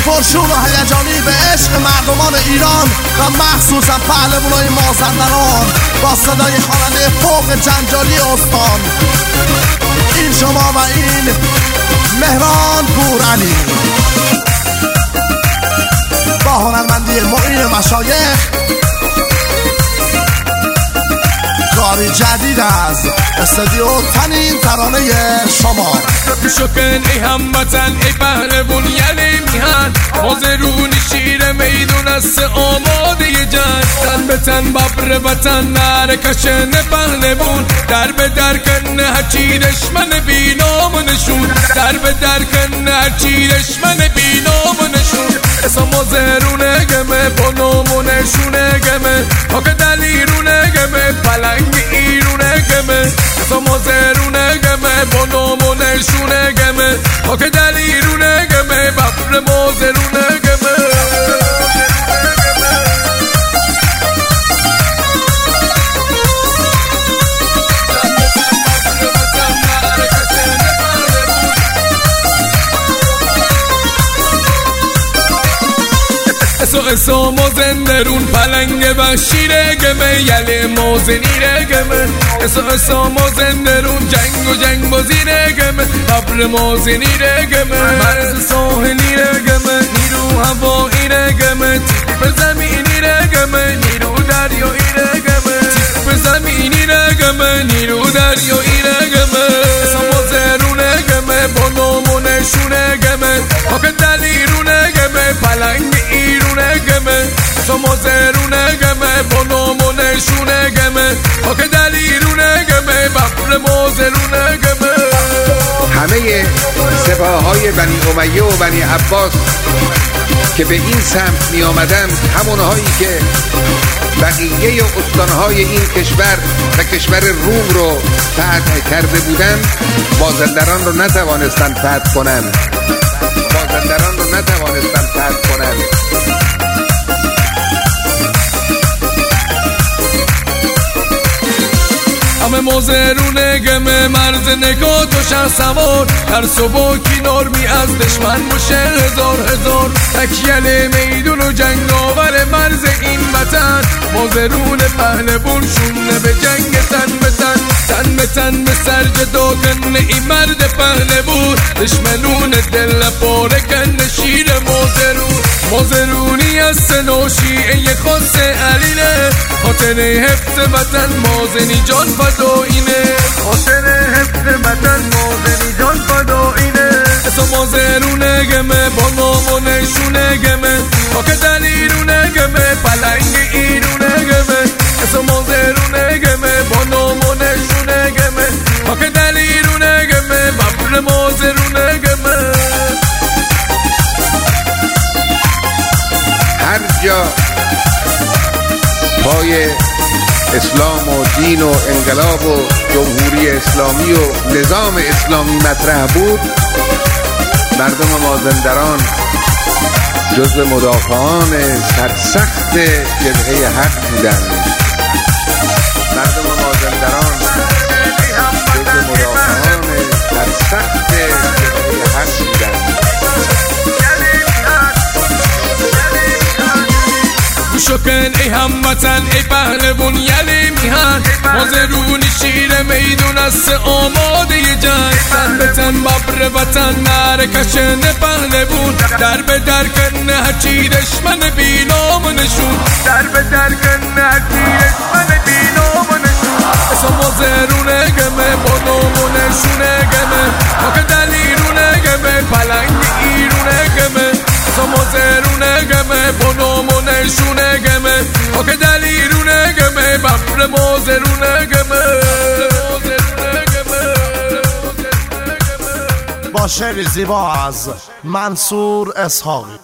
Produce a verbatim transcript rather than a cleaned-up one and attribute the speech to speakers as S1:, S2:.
S1: پرشور و هیجانی به عشق مردمان ایران و مخصوصا پهلوانای مازندران با صدای خواننده فوق جنجالی استان. این شما و این مهران پورعلی با هنرمندی معین مشایخ، کاری جدید از استودیو تنین ترانه شما.
S2: شکن ای هموطن ای پهلوان یعنی میهن، حاضرون شیر میدون است آماده جنگ. تن به تن ببر وطن نره کشن پهلوان، در به در کن هرچی دشمن بی نام نشون، در به در کن هرچی دشمن بی نام نشون. اسم زرونه گمه با نامونشونه گمه، تا که دلیرونه گمه پلنگ ایرونه گمه. اسم زرونه گمه با نامونشونه گمه، تا که دلیرونه گمه ببر موزرونه گمه. اسو اسو مازندرون پلنگ و شیره گمه، یله موزنیره گمه. اسو اسو مازندرون جنگ و جنگ بازیره گمه، ببر موزنیره گمه. مرز ساحلیره گمه، نیرو هواییره گمه، تیپ زمینیره گمه، نیرو دریاییره گمه. تیپ زمینیره گمه، نیرو دریاییره گمه. اسو مازندرونه گمه با نامونشونه گمه، تا که دلیرونه گمه پلنگ ایرونه گمه. شما زرونه گمه با نامونشونه گمه، تا که دلیرونه گمه ببر موزرونه گمه.
S3: همه سپاه های بنی امیه و بنی عباس که به این سمت می آمدن، همون هایی که بقیه استانهای این کشور و کشور روم رو فتح کرده بودند، مازندران رو نتوانستند فتح کنند. مازندران رو نتوانستند فتح کنند.
S2: همه موزرونه گمه، مرز نگاه تو شهر سوار، در صبح کنار می از دشمن باشه هزار هزار. تکیل میدون و جنگ آور مرز این وطن، موزرون پهلوان شونه به جنگ تن به تن. تن به تن به سر جدا کن این مرد پهلوان، دشمنون دل پاره کن شیر موزرون. موزرونی از سنوشی ای خاص علیله، خاطر حفظ وطن مازنی جان فدایینه. خاطر حفظ وطن مازنی جان فدایینه. اسم مازرونه گمه با نامونشونه گمه، تا که دلیرونه گمه پلنگ ایرونه گمه. اسم مازرونه گمه با نامونشونه گمه، تا که دلیرونه گمه ببر موزرونه گمه.
S3: هر جا پای اسلام و دین و انقلاب و جمهوری اسلامی و نظام اسلامی مطرح بود، مردم مازندران جزو مدافعان سرسخت جبهه حق بودند. مردم مازندران جزو مدافعان سرسخت جبهه حق بودند.
S2: شکن ای هموطن ای پهلوان یلی میهن، حاضرون شیر میدون است آماده جنگ. تن به تن ببر وطن نره کشن پهلوان، در به در کن هرچی دشمن بی نام نشون، در به در کن هرچی دشمن بی نام نشون. اسم مازرونه گمه با نامونشونه گمه، تا که دلیرونه گمه پلنگ ایرونه گمه. اسم مازرونه گمه با نامونشونه گمه، تا که دلیرونه گمه ببر موزرونه گمه.
S1: با شعری زیبا از منصور اسحاقی.